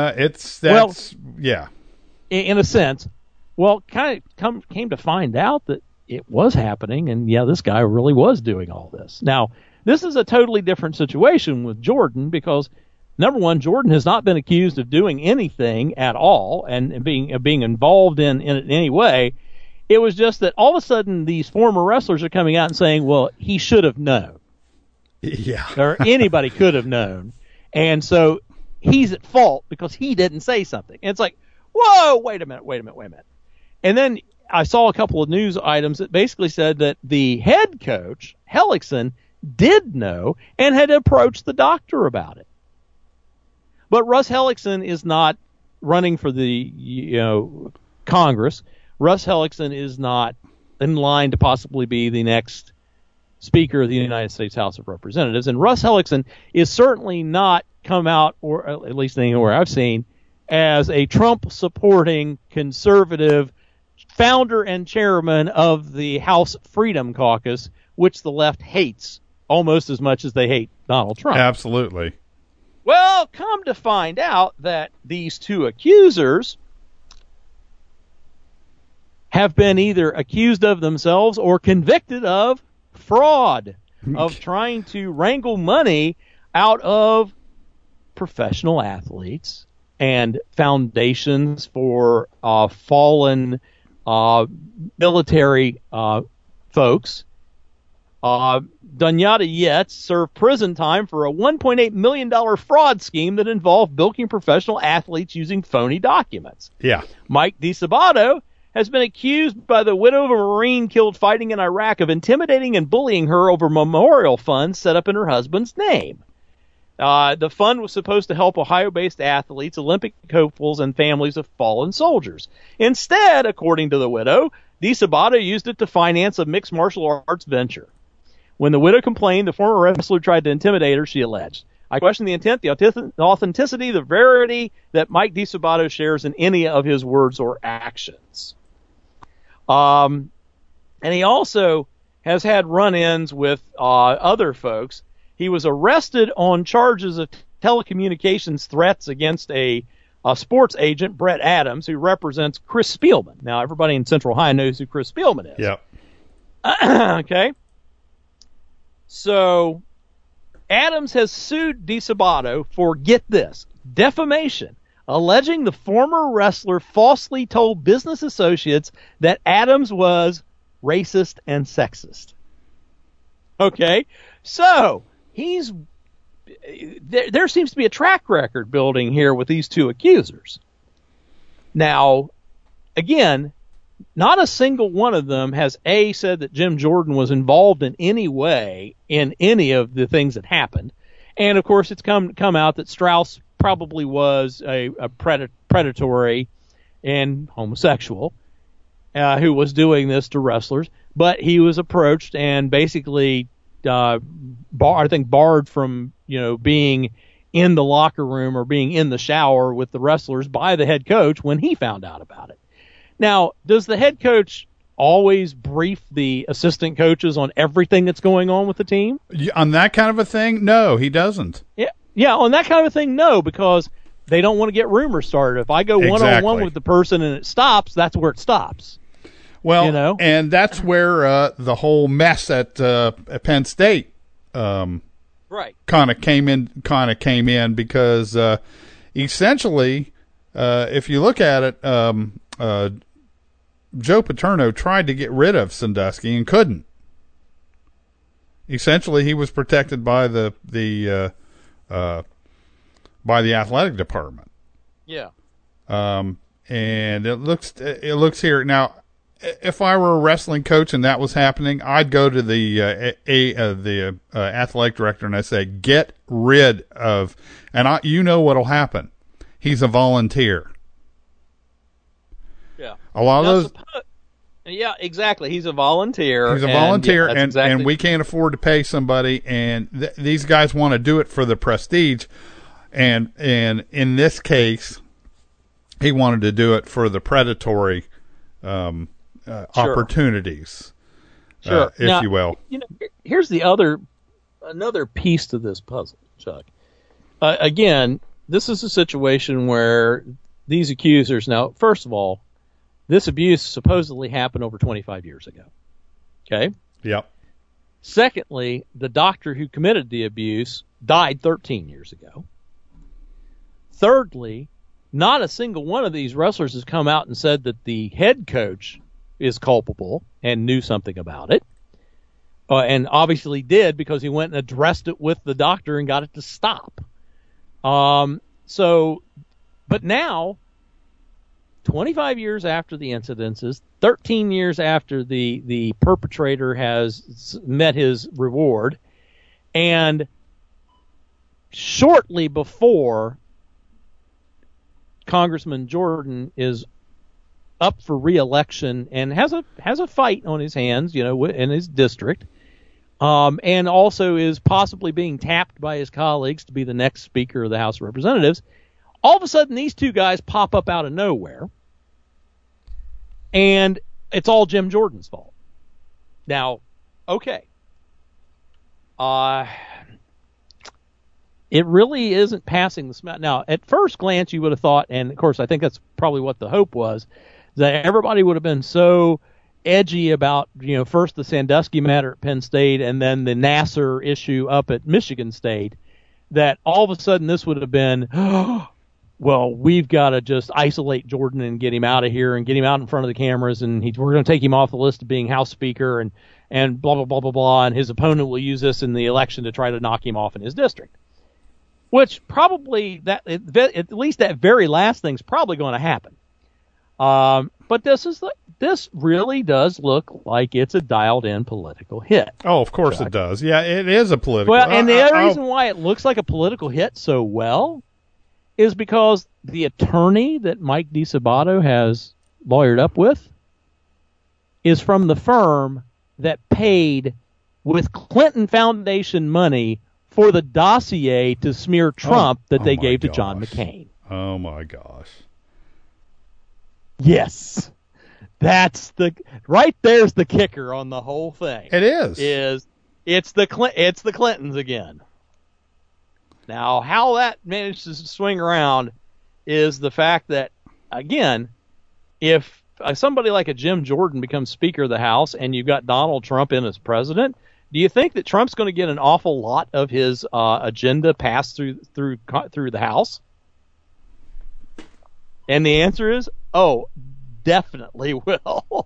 Yeah. In a sense. Well, kind of came to find out that it was happening, and this guy really was doing all this. Now, this is a totally different situation with Jordan because, number one, Jordan has not been accused of doing anything at all and being involved in it in any way. It was just that all of a sudden these former wrestlers are coming out and saying, well, he should have known. Yeah. Or anybody could have known. And so he's at fault because he didn't say something. And it's like, whoa, wait a minute. And then I saw a couple of news items that basically said that the head coach, Hellickson, did know and had approached the doctor about it. But Russ Hellickson is not running for the Congress. Russ Hellickson is not in line to possibly be the next Speaker of the United States House of Representatives. And Russ Hellickson is certainly not come out, or at least anywhere I've seen, as a Trump-supporting conservative founder and chairman of the House Freedom Caucus, which the left hates almost as much as they hate Donald Trump. Absolutely. Well, come to find out that these two accusers have been either accused of themselves or convicted of fraud, of trying to wrangle money out of professional athletes and foundations for fallen military folks. Dunyata Yates served prison time for a $1.8 million fraud scheme that involved bilking professional athletes using phony documents. Yeah. Mike DiSabato has been accused by the widow of a Marine killed fighting in Iraq of intimidating and bullying her over memorial funds set up in her husband's name. The fund was supposed to help Ohio-based athletes, Olympic hopefuls, and families of fallen soldiers. Instead, according to the widow, DiSabato used it to finance a mixed martial arts venture. When the widow complained, the former wrestler tried to intimidate her, she alleged. I question the intent, the authenticity, the verity that Mike DiSabato shares in any of his words or actions. And he also has had run-ins with other folks. He was arrested on charges of telecommunications threats against a sports agent, Brett Adams, who represents Chris Spielman. Now, everybody in Central Ohio knows who Chris Spielman is. Yep. Okay. So, Adams has sued DiSabato for, get this, defamation, alleging the former wrestler falsely told business associates that Adams was racist and sexist. Okay? So, there seems to be a track record building here with these two accusers. Now, again, not a single one of them has said that Jim Jordan was involved in any way in any of the things that happened. And of course, it's come out that Strauss probably was a predatory and homosexual who was doing this to wrestlers. but he was approached and basically, barred from, being in the locker room or being in the shower with the wrestlers by the head coach when he found out about it. Now, does the head coach always brief the assistant coaches on everything that's going on with the team? On that kind of a thing? No, he doesn't. Yeah, on that kind of a thing, no, because they don't want to get rumors started. If I go one-on-one with the person and it stops, that's where it stops. Well, and that's where the whole mess at Penn State kind of came in because essentially, if you look at it, Joe Paterno tried to get rid of Sandusky and couldn't. Essentially, he was protected by the athletic department. Yeah. And it looks here now. If I were a wrestling coach and that was happening, I'd go to the athletic director and I say, get rid of, and you know what'll happen. He's a volunteer. Yeah. A lot of those. Yeah, exactly. He's a volunteer. He's a volunteer, and we can't afford to pay somebody, and these guys want to do it for the prestige, and in this case, he wanted to do it for the predatory opportunities, if now, you will. Here's another piece to this puzzle, Chuck. Again, this is a situation where these accusers, now, first of all, this abuse supposedly happened over 25 years ago. Okay? Yep. Secondly, the doctor who committed the abuse died 13 years ago. Thirdly, not a single one of these wrestlers has come out and said that the head coach is culpable and knew something about it. And obviously did, because he went and addressed it with the doctor and got it to stop. But now, 25 years after the incidences, 13 years after the perpetrator has met his reward, and shortly before Congressman Jordan is up for re-election and has a fight on his hands, in his district, and also is possibly being tapped by his colleagues to be the next Speaker of the House of Representatives, all of a sudden these two guys pop up out of nowhere, and it's all Jim Jordan's fault. Now, okay. It really isn't passing the smell. Now, at first glance, you would have thought, and of course I think that's probably what the hope was, that everybody would have been so edgy about, first the Sandusky matter at Penn State and then the Nassar issue up at Michigan State, that all of a sudden this would have been, well, we've got to just isolate Jordan and get him out of here and get him out in front of the cameras, and we're going to take him off the list of being House Speaker and blah, blah, blah, blah, blah, and his opponent will use this in the election to try to knock him off in his district. Which probably, at least that very last thing's probably going to happen. But this really does look like it's a dialed-in political hit. Oh, of course it does. Yeah, it is a political. Well, and the other reason why it looks like a political hit so well is because the attorney that Mike DiSabato has lawyered up with is from the firm that paid with Clinton Foundation money for the dossier to smear Trump that they gave to John McCain. Oh, my gosh. Yes. There's the kicker on the whole thing. It is. It's the Clintons again. Now, how that managed to swing around is the fact that, again, if somebody like a Jim Jordan becomes Speaker of the House and you've got Donald Trump in as president, do you think that Trump's going to get an awful lot of his agenda passed through the House? And the answer is, definitely will.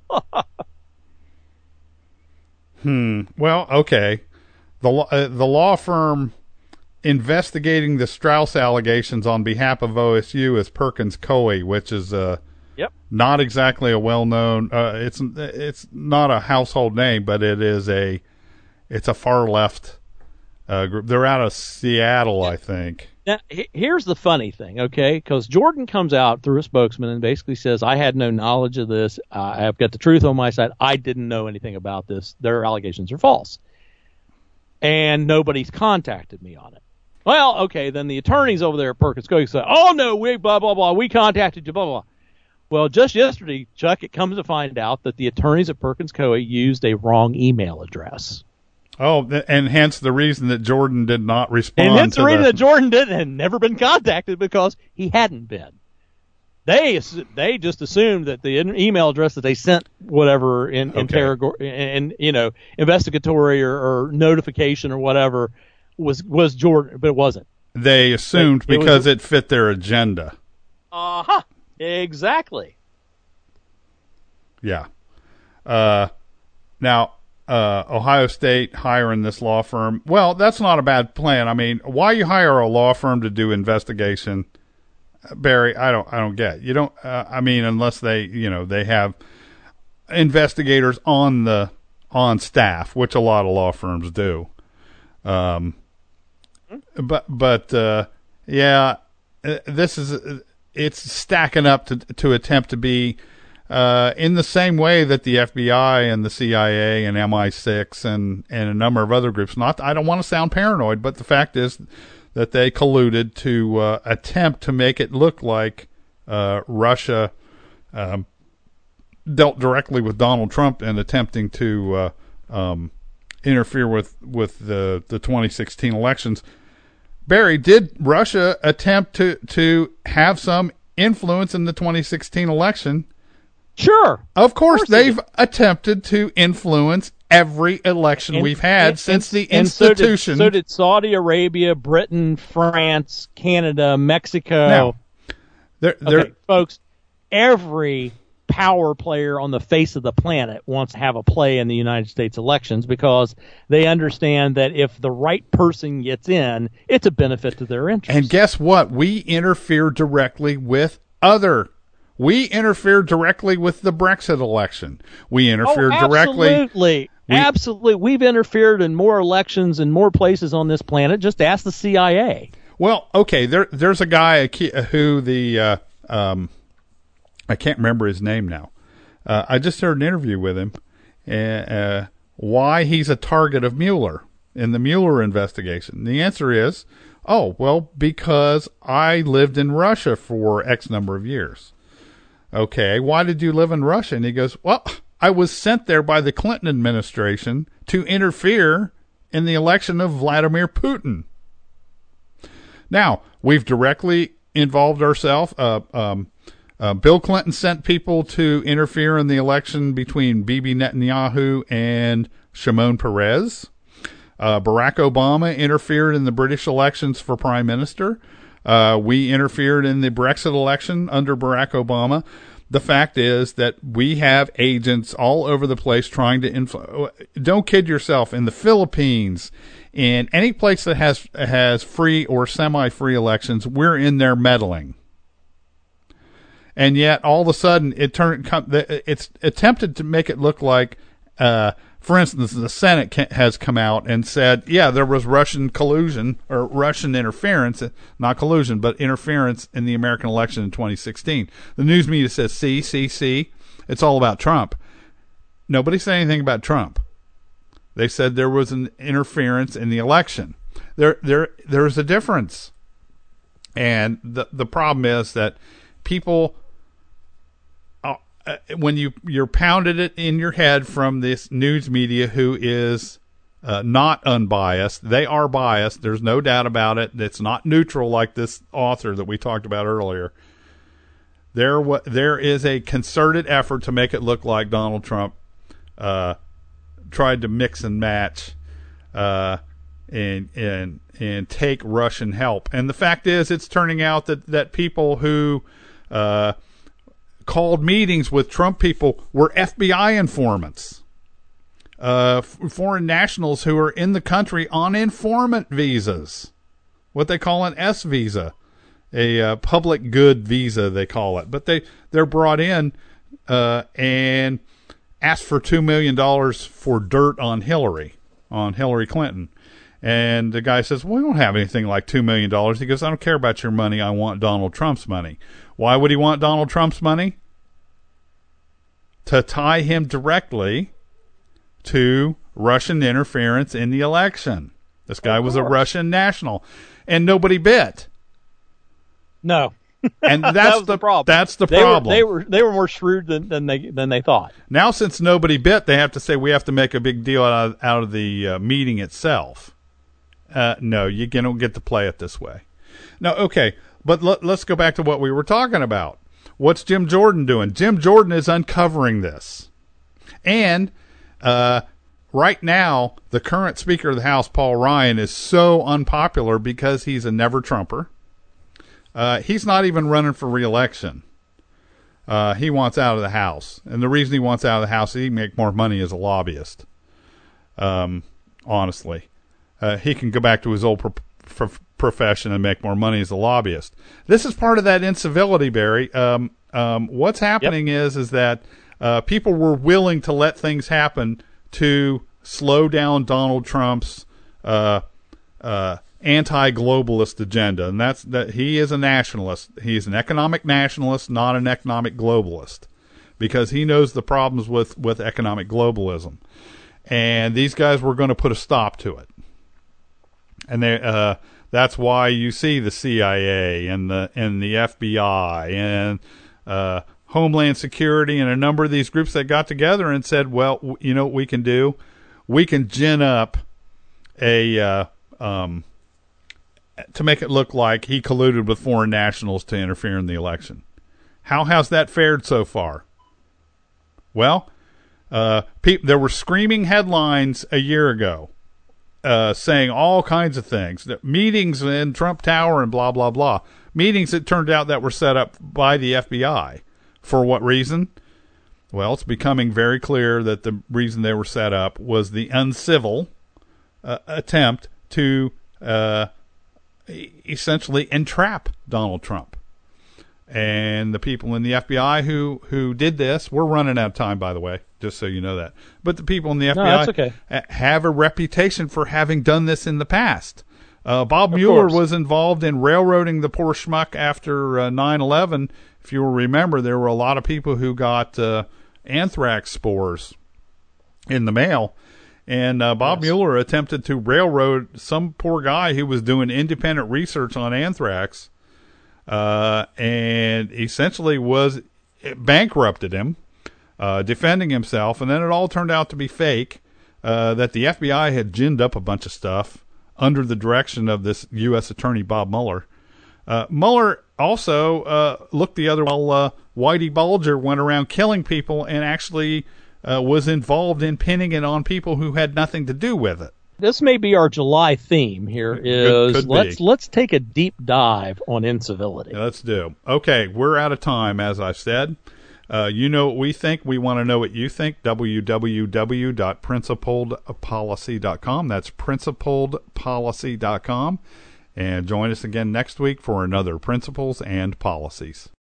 Well, okay. The law firm investigating the Strauss allegations on behalf of OSU is Perkins Coie, which is not exactly a well-known. It's not a household name, but it's a far left group. They're out of Seattle, I think. Now, here's the funny thing, okay? Because Jordan comes out through a spokesman and basically says, I had no knowledge of this. I've got the truth on my side. I didn't know anything about this. Their allegations are false. And nobody's contacted me on it. Well, okay, then the attorneys over there at Perkins Coie say, oh, no, we blah, blah, blah. We contacted you, blah, blah, blah. Well, just yesterday, Chuck, it comes to find out that the attorneys at Perkins Coie used a wrong email address. Oh, and hence the reason that Jordan did not respond. And hence the reason that Jordan had never been contacted, because he hadn't been. They just assumed that the email address that they sent whatever investigatory or notification or whatever was Jordan, but it wasn't. They assumed because it fit their agenda. Uh-huh. Exactly. Yeah. Now, Ohio State hiring this law firm. Well, that's not a bad plan. I mean, why you hire a law firm to do investigation, Barry? I don't get. You don't. I mean, unless they have investigators on staff, which a lot of law firms do. This is it's stacking up to attempt to be. In the same way that the FBI and the CIA and MI6 and a number of other groups, I don't want to sound paranoid, but the fact is that they colluded to attempt to make it look like Russia dealt directly with Donald Trump and attempting to interfere with the 2016 elections. Barry, did Russia attempt to have some influence in the 2016 election? Sure. Of course they've attempted to influence every election we've had since the institution. So did Saudi Arabia, Britain, France, Canada, Mexico. Now, folks, every power player on the face of the planet wants to have a play in the United States elections because they understand that if the right person gets in, it's a benefit to their interests. And guess what? We interfere directly with We interfered directly with the Brexit election. We interfered directly. Absolutely. We've interfered in more elections in more places on this planet. Just ask the CIA. Well, okay, there's a guy who I can't remember his name now. I just heard an interview with him. Why he's a target of Mueller in the Mueller investigation. The answer is, because I lived in Russia for X number of years. Okay, why did you live in Russia? And he goes, well, I was sent there by the Clinton administration to interfere in the election of Vladimir Putin. Now, we've directly involved ourselves. Bill Clinton sent people to interfere in the election between Bibi Netanyahu and Shimon Peres. Barack Obama interfered in the British elections for prime minister. We interfered in the Brexit election under Barack Obama. The fact is that we have agents all over the place trying to influence. Don't kid yourself. In the Philippines, in any place that has free or semi-free elections, we're in there meddling. And yet, all of a sudden, it's attempted to make it look like, for instance, the Senate has come out and said, yeah, there was Russian collusion or Russian interference, not collusion, but interference in the American election in 2016. The news media says, see, it's all about Trump. Nobody said anything about Trump. They said there was an interference in the election. There's a difference. And the problem is that people, when you're pounded it in your head from this news media who is not unbiased, they are biased. There's no doubt about it. It's not neutral like this author that we talked about earlier. There is a concerted effort to make it look like Donald Trump tried to mix and match and take Russian help. And the fact is, it's turning out that people who called meetings with Trump people were FBI informants, foreign nationals who are in the country on informant visas, what they call an S visa, a public good visa they call it. But they're brought in and asked for $2 million for dirt on Hillary Clinton. And the guy says, well, we don't have anything like $2 million. He goes, I don't care about your money. I want Donald Trump's money. Why would he want Donald Trump's money? To tie him directly to Russian interference in the election. This guy was a Russian national, and nobody bit. No. And that's that was the problem. That's the problem. They were more shrewd than they thought. Now, since nobody bit, they have to say we have to make a big deal out of the meeting itself. No, you don't get to play it this way. No, okay, but let's go back to what we were talking about. What's Jim Jordan doing? Jim Jordan is uncovering this. And right now, the current Speaker of the House, Paul Ryan, is so unpopular because he's a never-Trumper. He's not even running for re-election. He wants out of the House. And the reason he wants out of the House is he can make more money as a lobbyist. Honestly. He can go back to his old profession and make more money as a lobbyist. This is part of that incivility, Barry. What's happening is that people were willing to let things happen to slow down Donald Trump's anti-globalist agenda, and that's that he is a nationalist. He's an economic nationalist, not an economic globalist, because he knows the problems with economic globalism. And these guys were going to put a stop to it. And they that's why you see the CIA and the FBI and Homeland Security and a number of these groups that got together and said, well, you know what we can do? We can gin up a to make it look like he colluded with foreign nationals to interfere in the election. How has that fared so far? Well, there were screaming headlines a year ago saying all kinds of things. Meetings in Trump Tower and blah, blah, blah. Meetings, it turned out, that were set up by the FBI. For what reason? Well, it's becoming very clear that the reason they were set up was the uncivil attempt to essentially entrap Donald Trump. And the people in the FBI who did this, we're running out of time, by the way, just so you know that. But the people in the FBI have a reputation for having done this in the past. Bob Mueller was involved in railroading the poor schmuck after 9/11. If you will remember, there were a lot of people who got anthrax spores in the mail. And Bob Mueller attempted to railroad some poor guy who was doing independent research on anthrax, and essentially bankrupted him, defending himself. And then it all turned out to be fake, that the FBI had ginned up a bunch of stuff under the direction of this U.S. Attorney Bob Mueller. Mueller also looked the other way. Whitey Bulger went around killing people and actually was involved in pinning it on people who had nothing to do with it. This may be our July theme here. Is let's take a deep dive on incivility. Yeah, let's do. Okay, we're out of time, as I've said. You know what we think. We want to know what you think. www.principledpolicy.com. That's principledpolicy.com. And join us again next week for another Principles and Policies.